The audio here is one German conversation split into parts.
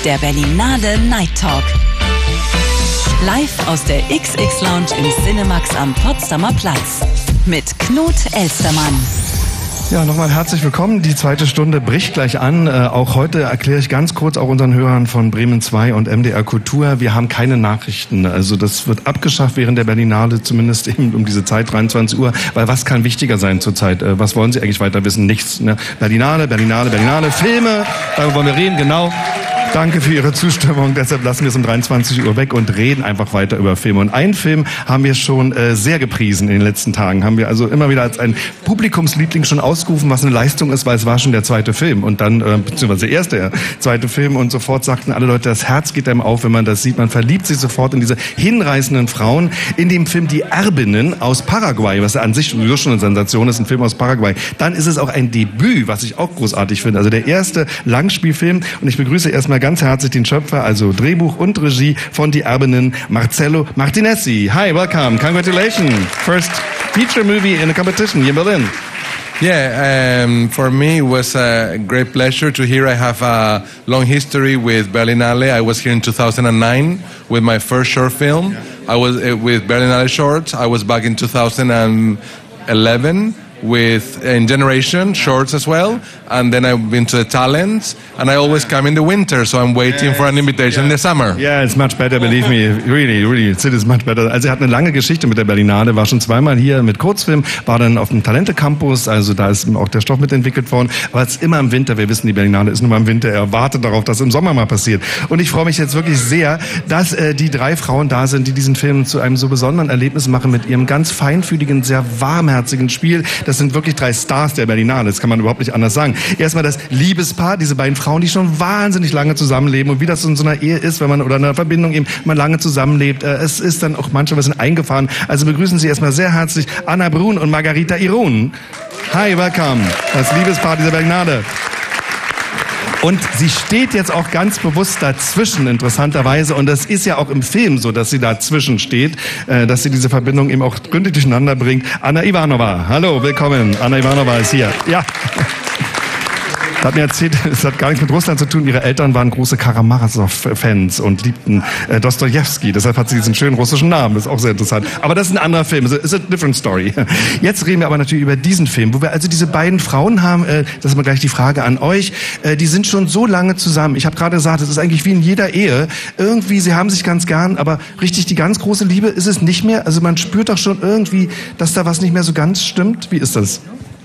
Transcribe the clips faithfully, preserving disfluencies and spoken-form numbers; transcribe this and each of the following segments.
der Berlinale Night Talk. Live aus der X X Lounge im Cinemax am Potsdamer Platz mit Knut Elstermann. Ja, nochmal herzlich willkommen. Die zweite Stunde bricht gleich an. Äh, auch heute erkläre ich ganz kurz auch unseren Hörern von Bremen zwei und M D R Kultur, wir haben keine Nachrichten. Also das wird abgeschafft während der Berlinale, zumindest eben um diese Zeit, dreiundzwanzig Uhr. Weil was kann wichtiger sein zurzeit? Äh, was wollen Sie eigentlich weiter wissen? Nichts. Ne? Berlinale, Berlinale, Berlinale, Filme, darüber wollen wir reden, genau. Danke für Ihre Zustimmung. Deshalb lassen wir es um dreiundzwanzig Uhr weg und reden einfach weiter über Filme. Und einen Film haben wir schon äh, sehr gepriesen in den letzten Tagen. Haben wir also immer wieder als ein Publikumsliebling schon ausgerufen, was eine Leistung ist, weil es war schon der zweite Film. Und dann, äh, beziehungsweise der erste, der zweite Film. Und sofort sagten alle Leute, das Herz geht einem auf, wenn man das sieht. Man verliebt sich sofort in diese hinreißenden Frauen. In dem Film Die Erbinnen aus Paraguay, was an sich sowieso schon eine Sensation ist, ein Film aus Paraguay. Dann ist es auch ein Debüt, was ich auch großartig finde. Also der erste Langspielfilm. Und ich begrüße erstmal ganz herzlich den Schöpfer, also Drehbuch und Regie von Die Erbinnen, Marcelo Martinezzi. Hi, welcome, congratulations. First feature movie in a competition here in Berlin. Yeah, um, for me it was a great pleasure to hear. I have a long history with Berlinale. I was here in two thousand nine with my first short film. I was uh, with Berlinale Shorts. I was back in two thousand eleven with in Generation Shorts as well, and then I've been to the Talents, and I always come in the winter, so I'm waiting yes. for an invitation yeah. in the summer. Yeah, it's much better, believe me. Really, really, it is much better. Also er hat eine lange Geschichte mit der Berlinale, war schon zweimal hier mit Kurzfilm, war dann auf dem Talente Campus, also da ist auch der Stoff mitentwickelt worden, aber es ist immer im Winter, wir wissen, die Berlinale ist nur mal im Winter, er wartet darauf, dass im Sommer mal passiert. Und ich freue mich jetzt wirklich sehr, dass äh, die drei Frauen da sind, die diesen Film zu einem so besonderen Erlebnis machen mit ihrem ganz feinfühligen, sehr warmherzigen Spiel. Das sind wirklich drei Stars der Berlinale, das kann man überhaupt nicht anders sagen. Erstmal das Liebespaar, diese beiden Frauen, die schon wahnsinnig lange zusammenleben und wie das in so einer Ehe ist, wenn man oder in einer Verbindung eben mal lange zusammenlebt. Es ist dann auch manchmal ein bisschen eingefahren. Also begrüßen Sie erstmal sehr herzlich Anna Brun und Margarita Iron. Hi, welcome. Das Liebespaar dieser Berlinale. Und sie steht jetzt auch ganz bewusst dazwischen, interessanterweise. Und das ist ja auch im Film so, dass sie dazwischen steht, äh, dass sie diese Verbindung eben auch gründlich durcheinander bringt. Anna Ivanova, hallo, willkommen. Anna Ivanova ist hier. Ja. Hat mir erzählt, es hat gar nichts mit Russland zu tun. Ihre Eltern waren große Karamazov-Fans und liebten äh, Dostojewski. Deshalb hat sie diesen schönen russischen Namen. Das ist auch sehr interessant. Aber das ist ein anderer Film. Es ist a different story. Jetzt reden wir aber natürlich über diesen Film, wo wir also diese beiden Frauen haben. Äh, das ist mal gleich die Frage an euch. Äh, die sind schon so lange zusammen. Ich habe gerade gesagt, es ist eigentlich wie in jeder Ehe. Irgendwie, sie haben sich ganz gern, aber richtig die ganz große Liebe ist es nicht mehr. Also man spürt doch schon irgendwie, dass da was nicht mehr so ganz stimmt. Wie ist das?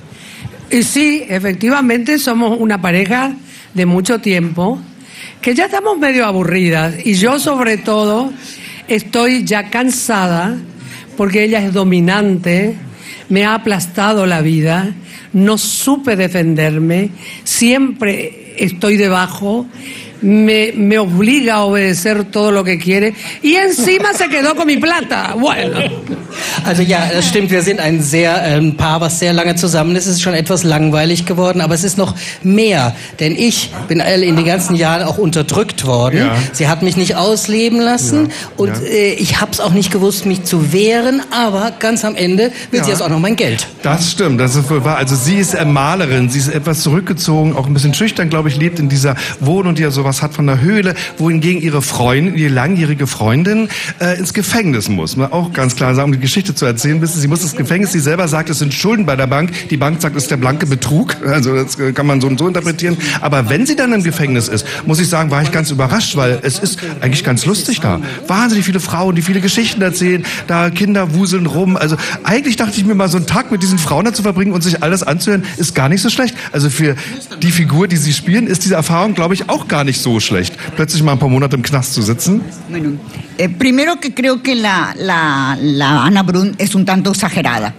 Y sí, efectivamente somos una pareja de mucho tiempo que ya estamos medio aburridas y yo sobre todo estoy ya cansada porque ella es dominante, me ha aplastado la vida, no supe defenderme, siempre estoy debajo. Me, me obliga a obedecer todo lo que quiere y encima se quedó con mi plata. Bueno. Also ja, das stimmt, wir sind ein sehr ein Paar, was sehr lange zusammen ist. Es ist schon etwas langweilig geworden, aber es ist noch mehr, denn ich bin in den ganzen Jahren auch unterdrückt worden. Ja. Sie hat mich nicht ausleben lassen ja. und ja. Äh, ich habe es auch nicht gewusst, mich zu wehren, aber ganz am Ende will ja. sie jetzt auch noch mein Geld. Das stimmt, das ist wohl wahr. Also sie ist Malerin, sie ist etwas zurückgezogen, auch ein bisschen schüchtern, glaube ich, lebt in dieser Wohnung, die ja so was hat von der Höhle, wohingegen ihre Freundin, ihre langjährige Freundin äh, ins Gefängnis muss. Man auch ganz klar sagen, um die Geschichte zu erzählen, wissen Sie, muss ins Gefängnis. Sie selber sagt, es sind Schulden bei der Bank. Die Bank sagt, es ist der blanke Betrug. Also das kann man so und so interpretieren. Aber wenn sie dann im Gefängnis ist, muss ich sagen, war ich ganz überrascht, weil es ist eigentlich ganz lustig da. Wahnsinnig viele Frauen, die viele Geschichten erzählen, da Kinder wuseln rum. Also eigentlich dachte ich mir mal, so einen Tag mit diesen Frauen da zu verbringen und sich alles anzuhören, ist gar nicht so schlecht. Also für die Figur, die sie spielen, ist diese Erfahrung, glaube ich, auch gar nicht so schlecht. Plötzlich mal ein paar Monate im Knast zu sitzen. Bueno, eh, primero que creo que la, la, la Anna Brun es un tanto exagerada.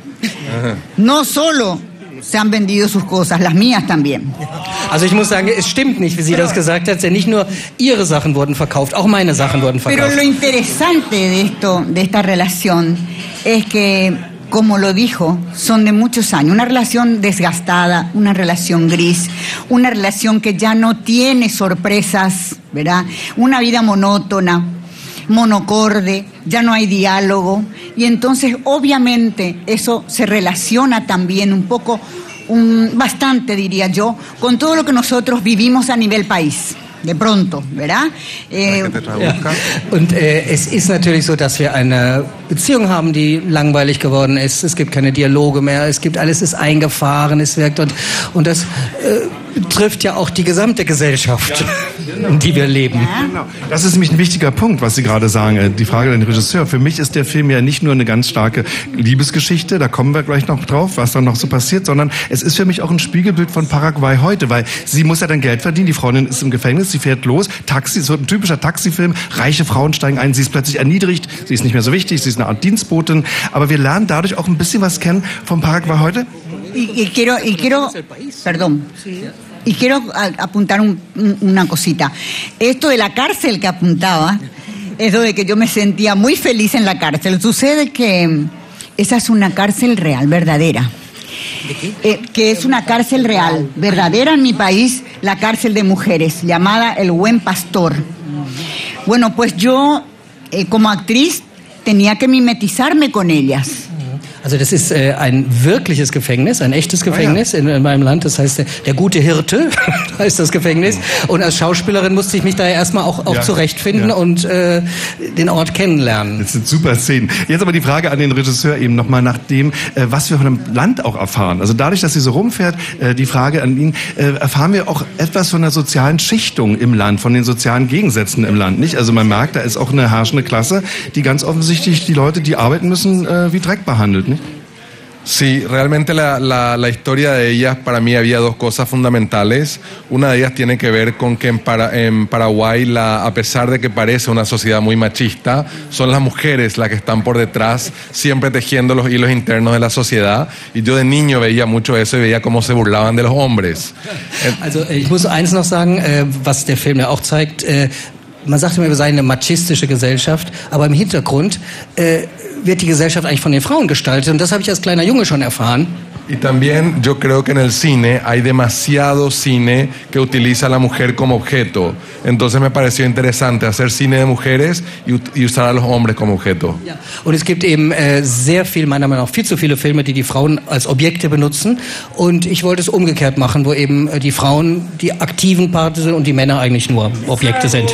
No solo se han vendido sus cosas, las mías también. Also ich muss sagen, es stimmt nicht, wie sie das gesagt hat, denn nicht nur ihre Sachen wurden verkauft, auch meine Sachen wurden verkauft. Pero lo interesante de esto, de esta relación, es que, como lo dijo, son de muchos años. Una relación desgastada, una relación gris, una relación que ya no tiene sorpresas, ¿verdad? Una vida monótona, monocorde, ya no hay diálogo. Y entonces, obviamente, eso se relaciona también un poco, un, bastante, diría yo, con todo lo que nosotros vivimos a nivel país. de pronto, ¿verdad? Eh, ja. Und äh, es ist natürlich so, dass wir eine Beziehung haben, die langweilig geworden ist. Es gibt keine Dialoge mehr, es gibt alles ist eingefahren, es wirkt und, und das äh, trifft ja auch die gesamte Gesellschaft, ja, in die wir leben. Ja. Genau. Das ist nämlich ein wichtiger Punkt, was Sie gerade sagen, die Frage an den Regisseur. Für mich ist der Film ja nicht nur eine ganz starke Liebesgeschichte, da kommen wir gleich noch drauf, was dann noch so passiert, sondern es ist für mich auch ein Spiegelbild von Paraguay heute, weil sie muss ja dann Geld verdienen, die Freundin ist im Gefängnis, sie fährt los, Taxi, so ein typischer Taxifilm, reiche Frauen steigen ein, sie ist plötzlich erniedrigt, sie ist nicht mehr so wichtig, sie ist eine Art Dienstbotin, aber wir lernen dadurch auch ein bisschen was kennen vom Paraguay heute. Y, y quiero, y quiero, perdón, y quiero apuntar un, una cosita. Esto de la cárcel que apuntaba, eso de que yo me sentía muy feliz en la cárcel. Sucede que esa es una cárcel real, verdadera. Eh, que es una cárcel real, verdadera en mi país, la cárcel de mujeres, llamada El Buen Pastor. Bueno, pues yo, eh, como actriz, tenía que mimetizarme con ellas. Also das ist äh, ein wirkliches Gefängnis, ein echtes Gefängnis in, in meinem Land. Das heißt, der, der gute Hirte heißt das Gefängnis. Und als Schauspielerin musste ich mich da erstmal auch, auch ja. zurechtfinden ja. und äh, den Ort kennenlernen. Das sind super Szenen. Jetzt aber die Frage an den Regisseur eben nochmal nach dem, äh, was wir von dem Land auch erfahren. Also dadurch, dass sie so rumfährt, äh, die Frage an ihn, äh, erfahren wir auch etwas von der sozialen Schichtung im Land, von den sozialen Gegensätzen im Land, nicht? Also man merkt, da ist auch eine herrschende Klasse, die ganz offensichtlich die Leute, die arbeiten müssen, äh, wie Dreck behandelt, nicht? Sí, realmente la, la, la historia de ellas, para mí había dos cosas fundamentales. Una de ellas tiene que ver con que en, para, en Paraguay, la, a pesar de que parece una sociedad muy machista, son las mujeres las que están por detrás, siempre tejiendo los hilos internos de la sociedad. Y yo de niño veía mucho eso y veía cómo se burlaban de los hombres. Also ich muss eins noch sagen, was der Film ja auch zeigt. Man sagt immer, wir seien eine machistische Gesellschaft, aber im Hintergrund äh, wird die Gesellschaft eigentlich von den Frauen gestaltet. Und das habe ich als kleiner Junge schon erfahren. Y también yo creo que en el cine hay demasiado cine que utiliza a la mujer como objeto. Entonces me pareció interesante hacer cine de mujeres y, y usar a los hombres como objeto. Ja. Und es gibt eben äh, sehr viel, meiner Meinung nach viel zu viele Filme, die die Frauen als Objekte benutzen. Und ich wollte es umgekehrt machen, wo eben äh, die Frauen die aktiven Parten sind und die Männer eigentlich nur Objekte sind.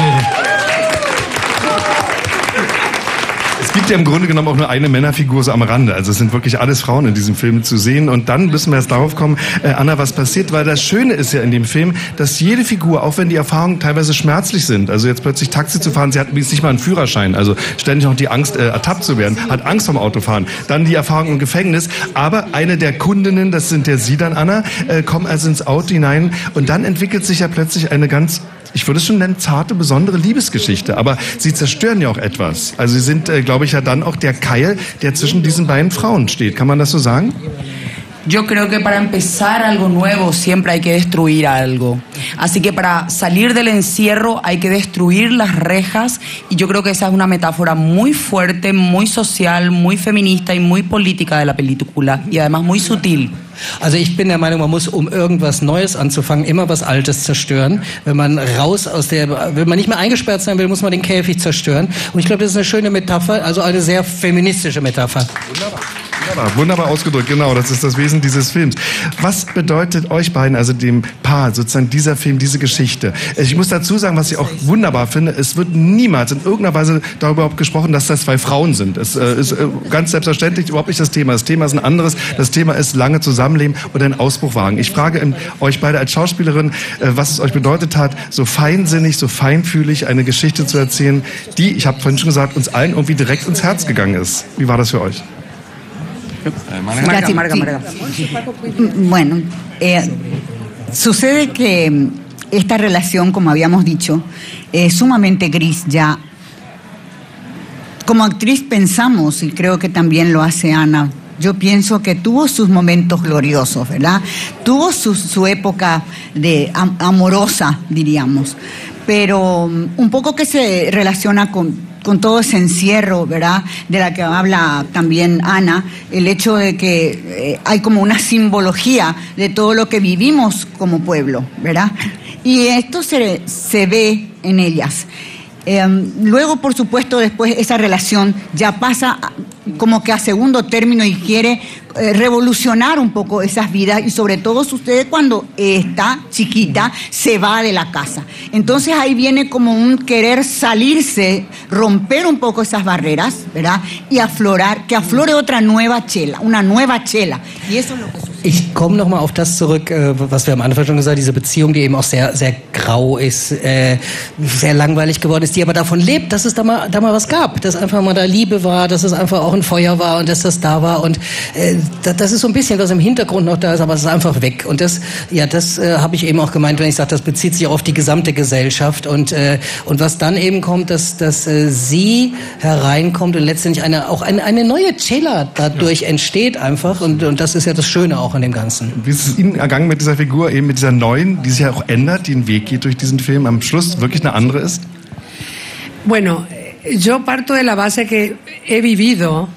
Es gibt ja im Grunde genommen auch nur eine Männerfigur so am Rande. Also es sind wirklich alles Frauen in diesem Film zu sehen. Und dann müssen wir jetzt darauf kommen, äh, Anna, was passiert? Weil das Schöne ist ja in dem Film, dass jede Figur, auch wenn die Erfahrungen teilweise schmerzlich sind, also jetzt plötzlich Taxi zu fahren, sie hat übrigens nicht mal einen Führerschein, also ständig noch die Angst, äh, ertappt zu werden, hat Angst vom Autofahren. Dann die Erfahrung im Gefängnis. Aber eine der Kundinnen, das sind ja Sie dann, Anna, äh, kommen also ins Auto hinein. Und dann entwickelt sich ja plötzlich eine ganz, ich würde es schon nennen, zarte, besondere Liebesgeschichte. Aber sie zerstören ja auch etwas. Also sie sind, äh, glaube ich, ja dann auch der Keil, der zwischen diesen beiden Frauen steht. Kann man das so sagen? Yo creo que para empezar algo nuevo siempre hay que destruir algo. Así que para salir del encierro hay que destruir las rejas y yo creo que esa es una metáfora muy fuerte, muy social, muy feminista y muy política de la película y además muy sutil. Also ich bin der Meinung, man muss, um irgendwas Neues anzufangen, immer was Altes zerstören. Wenn man raus aus der, wenn man nicht mehr eingesperrt sein will, muss man den Käfig zerstören. Und ich glaube, das ist eine schöne Metapher, also eine sehr feministische Metapher. Wunderbar. Wunderbar, wunderbar ausgedrückt, genau, das ist das Wesen dieses Films. Was bedeutet euch beiden, also dem Paar, sozusagen dieser Film, diese Geschichte? Ich muss dazu sagen, was ich auch wunderbar finde, es wird niemals in irgendeiner Weise darüber überhaupt gesprochen, dass das zwei Frauen sind. Es äh, ist äh, ganz selbstverständlich überhaupt nicht das Thema. Das Thema ist ein anderes. Das Thema ist lange Zusammenleben und einen Ausbruch wagen. Ich frage ähm, euch beide als Schauspielerin, äh, was es euch bedeutet hat, so feinsinnig, so feinfühlig eine Geschichte zu erzählen, die, ich habe vorhin schon gesagt, uns allen irgendwie direkt ins Herz gegangen ist. Wie war das für euch? Marga, Marga, Marga. Bueno, eh, sucede que esta relación, como habíamos dicho, es sumamente gris ya. Como actriz pensamos, y creo que también lo hace Ana, yo pienso que tuvo sus momentos gloriosos, ¿verdad? Tuvo su, su época de am, amorosa, diríamos, pero un poco que se relaciona con con todo ese encierro, ¿verdad?, de la que habla también Ana, el hecho de que eh, hay como una simbología de todo lo que vivimos como pueblo, ¿verdad? Y esto se, se ve en ellas. Eh, luego, por supuesto, después esa relación ya pasa como que a segundo término y quiere eh, revolucionar un poco esas vidas y sobre todo sucede cuando esta chiquita se va de la casa. Entonces ahí viene como un querer salirse, romper un poco esas barreras, ¿verdad? Y aflorar, que aflore otra nueva Chela, una nueva Chela. Y eso es lo que sucede. Ich komme nochmal auf das zurück, was wir am Anfang schon gesagt haben, diese Beziehung, die eben auch sehr, sehr grau ist, äh, sehr langweilig geworden ist, die aber davon lebt, dass es da mal, da mal was gab, dass einfach mal da Liebe war, dass es einfach auch ein Feuer war und dass das da war und äh, das ist so ein bisschen, was im Hintergrund noch da ist, aber es ist einfach weg und das, ja, das äh, habe ich eben auch gemeint, wenn ich sage, das bezieht sich auf die gesamte Gesellschaft und, äh, und was dann eben kommt, dass, dass äh, sie hereinkommt und letztendlich eine, auch eine, eine neue Cella dadurch ja. entsteht einfach und, und das ist ja das Schöne auch an dem Ganzen. Wie ist es Ihnen ergangen mit dieser Figur, eben mit dieser neuen, die sich ja auch ändert, die einen Weg geht durch diesen Film, am Schluss wirklich eine andere ist? Bueno, yo parto de la base que he vivido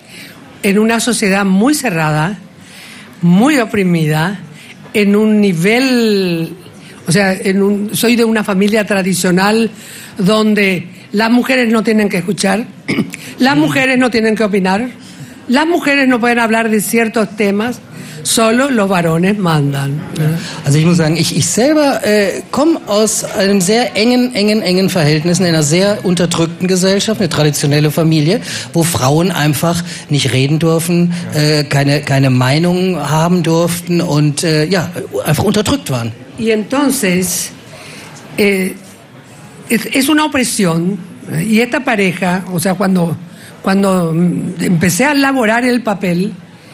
en una sociedad muy cerrada, muy oprimida, en un nivel, o sea, en un, soy de una familia tradicional donde las mujeres no tienen que escuchar, las mujeres no tienen que opinar, las mujeres no pueden hablar de ciertos temas, solo los varones mandan. Also ich muss sagen, ich, ich selber äh, komme aus einem sehr engen, engen, engen Verhältnis in einer sehr unterdrückten Gesellschaft, eine traditionelle Familie, wo Frauen einfach nicht reden durften, äh, keine, keine Meinung haben durften und äh, ja, einfach unterdrückt waren. Y entonces, eh, es, es una opresión, y esta pareja, o sea, cuando, cuando empecé a elaborar el papel,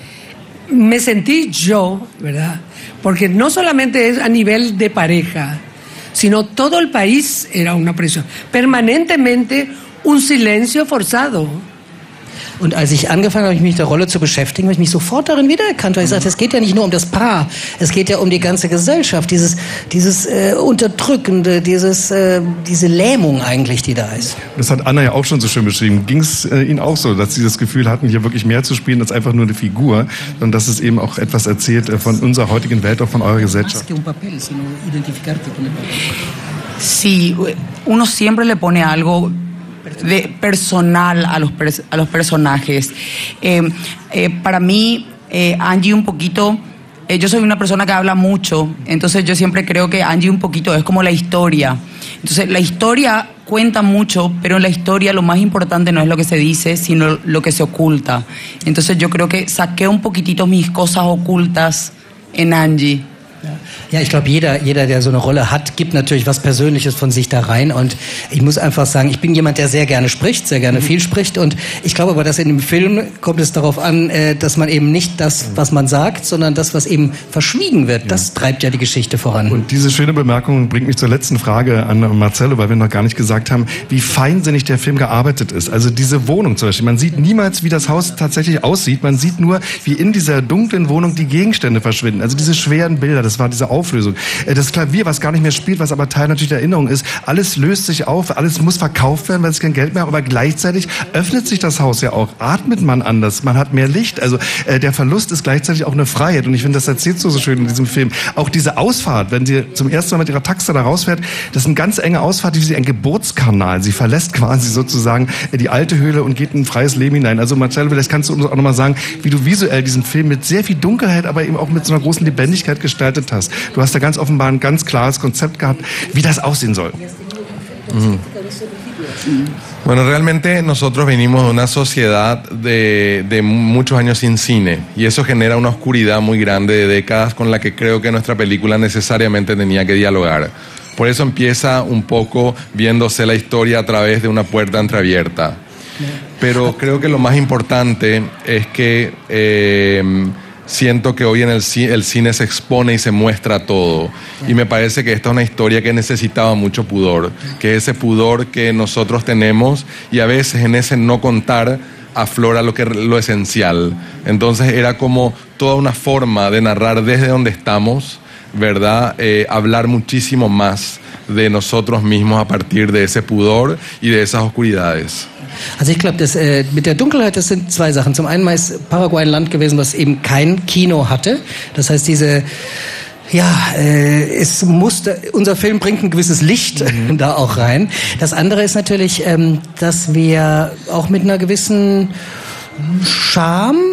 me sentí yo, ¿verdad? Porque no solamente es a nivel de pareja, sino todo el país era una presión. Permanentemente un silencio forzado. Und als ich angefangen habe, mich mit der Rolle zu beschäftigen, habe ich mich sofort darin wiedererkannt, weil ich sagte, es geht ja nicht nur um das Paar, es geht ja um die ganze Gesellschaft, dieses, dieses äh, Unterdrückende, dieses, äh, diese Lähmung eigentlich, die da ist. Das hat Anna ja auch schon so schön beschrieben. Ging es äh, Ihnen auch so, dass Sie das Gefühl hatten, hier wirklich mehr zu spielen als einfach nur eine Figur, sondern dass es eben auch etwas erzählt äh, von unserer heutigen Welt, auch von eurer Gesellschaft? Sí, uno siempre le pone algo de personal a los, a los personajes. Eh, eh, para mí, eh, Angie un poquito, eh, yo soy una persona que habla mucho, entonces yo siempre creo que Angie un poquito es como la historia. Entonces la historia cuenta mucho, pero en la historia lo más importante no es lo que se dice, sino lo que se oculta. Entonces yo creo que saqué un poquitito mis cosas ocultas en Angie. Ja, ich glaube, jeder, jeder, der so eine Rolle hat, gibt natürlich was Persönliches von sich da rein. Und ich muss einfach sagen, ich bin jemand, der sehr gerne spricht, sehr gerne viel spricht. Und ich glaube aber, dass in dem Film kommt es darauf an, dass man eben nicht das, was man sagt, sondern das, was eben verschwiegen wird, das treibt ja die Geschichte voran. Und diese schöne Bemerkung bringt mich zur letzten Frage an Marcello, weil wir noch gar nicht gesagt haben, wie feinsinnig der Film gearbeitet ist. Also diese Wohnung zum Beispiel, man sieht niemals, wie das Haus tatsächlich aussieht. Man sieht nur, wie in dieser dunklen Wohnung die Gegenstände verschwinden. Also diese schweren Bilder, das war diese Auflösung. Das Klavier, was gar nicht mehr spielt, was aber Teil natürlich der Erinnerung ist, alles löst sich auf, alles muss verkauft werden, weil es kein Geld mehr hat, aber gleichzeitig öffnet sich das Haus ja auch, atmet man anders, man hat mehr Licht, also äh, der Verlust ist gleichzeitig auch eine Freiheit und ich finde, das erzählt so, so schön in diesem Film. Auch diese Ausfahrt, wenn sie zum ersten Mal mit ihrer Taxa da rausfährt, das ist eine ganz enge Ausfahrt, wie sie ein Geburtskanal, sie verlässt quasi sozusagen die alte Höhle und geht in ein freies Leben hinein. Also Marcello, vielleicht kannst du uns auch nochmal sagen, wie du visuell diesen Film mit sehr viel Dunkelheit, aber eben auch mit so einer großen Lebendigkeit gestaltet hast. Du hast da ganz offenbar ein ganz klares Konzept gehabt, wie das aussehen soll. Mhm. Bueno, realmente nosotros venimos de una sociedad de, de muchos años sin cine y eso genera una oscuridad muy grande de décadas con la que creo que nuestra película necesariamente tenía que dialogar. Por eso empieza un poco viéndose la historia a través de una puerta entreabierta. Pero creo que lo más importante es que eh, siento que hoy en el cine, el cine se expone y se muestra todo. Y me parece que esta es una historia que necesitaba mucho pudor, que ese pudor que nosotros tenemos y a veces en ese no contar aflora lo, que, lo esencial. Entonces era como toda una forma de narrar desde donde estamos, ¿verdad? Eh, hablar muchísimo más de nosotros mismos a partir de ese pudor y de esas oscuridades. Also ich glaube, das äh, mit der Dunkelheit, das sind zwei Sachen. Zum einen ist Paraguay ein Land gewesen, was eben kein Kino hatte. Das heißt, diese ja, äh, es musste, unser Film bringt ein gewisses Licht mhm. da auch rein. Das andere ist natürlich, ähm, dass wir auch mit einer gewissen Scham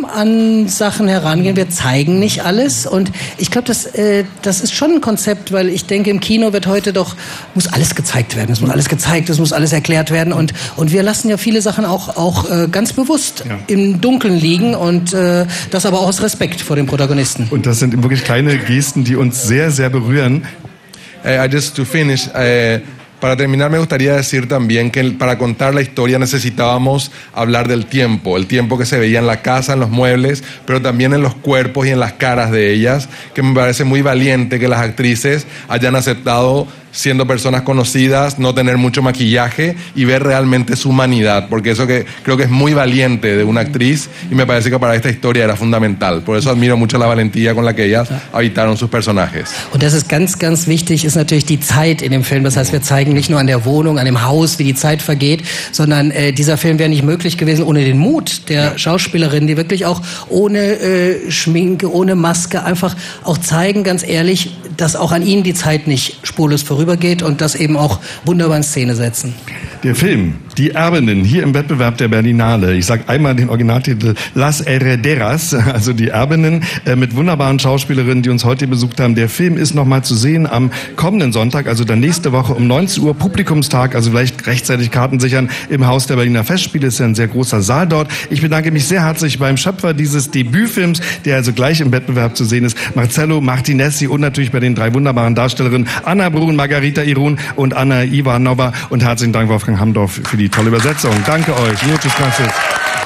an Sachen herangehen. Wir zeigen nicht alles. Und ich glaube, das, äh, das ist schon ein Konzept, weil ich denke, im Kino wird heute doch, muss alles gezeigt werden. Es muss alles gezeigt, es muss alles erklärt werden. Und, und wir lassen ja viele Sachen auch, auch äh, ganz bewusst ja. im Dunkeln liegen und äh, das aber auch aus Respekt vor den Protagonisten. Und das sind wirklich kleine Gesten, die uns sehr, sehr berühren. Uh, I just to finish, uh, para terminar me gustaría decir también que para contar la historia necesitábamos hablar del tiempo, el tiempo que se veía en la casa, en los muebles, pero también en los cuerpos y en las caras de ellas, que me parece muy valiente que las actrices hayan aceptado, siendo personas conocidas, no tener mucho maquillaje y ver realmente su humanidad, porque eso que creo que es muy valiente de una actriz y me parece que para esta historia era fundamental. Por eso admiro mucho la valentía con la que ellas habitaron sus personajes. Und das ist ganz, ganz wichtig, ist natürlich die Zeit in dem Film. Das heißt, wir zeigen nicht nur an der Wohnung, an dem Haus, wie die Zeit vergeht, sondern äh, dieser Film wäre nicht möglich gewesen ohne den Mut der Schauspielerin, die wirklich auch ohne äh, Schminke, ohne Maske einfach auch zeigen, ganz ehrlich, dass auch an ihnen die Zeit nicht spurlos vorübergeht und das eben auch wunderbar in Szene setzen. Der Film Die Erbinnen, hier im Wettbewerb der Berlinale. Ich sage einmal den Originaltitel Las Herederas, also die Erbinnen, äh, mit wunderbaren Schauspielerinnen, die uns heute besucht haben. Der Film ist nochmal zu sehen am kommenden Sonntag, also dann nächste Woche um neunzehn Uhr, Publikumstag, also vielleicht rechtzeitig Karten sichern im Haus der Berliner Festspiele. Ist ja ein sehr großer Saal dort. Ich bedanke mich sehr herzlich beim Schöpfer dieses Debütfilms, der also gleich im Wettbewerb zu sehen ist, Marcello Martinezzi, und natürlich bei den drei wunderbaren Darstellerinnen Anna Brun, Margarita Irun und Anna Ivanova. Und herzlichen Dank, Wolfgang Hamdorf, für die tolle Übersetzung. Danke euch. Muchas gracias.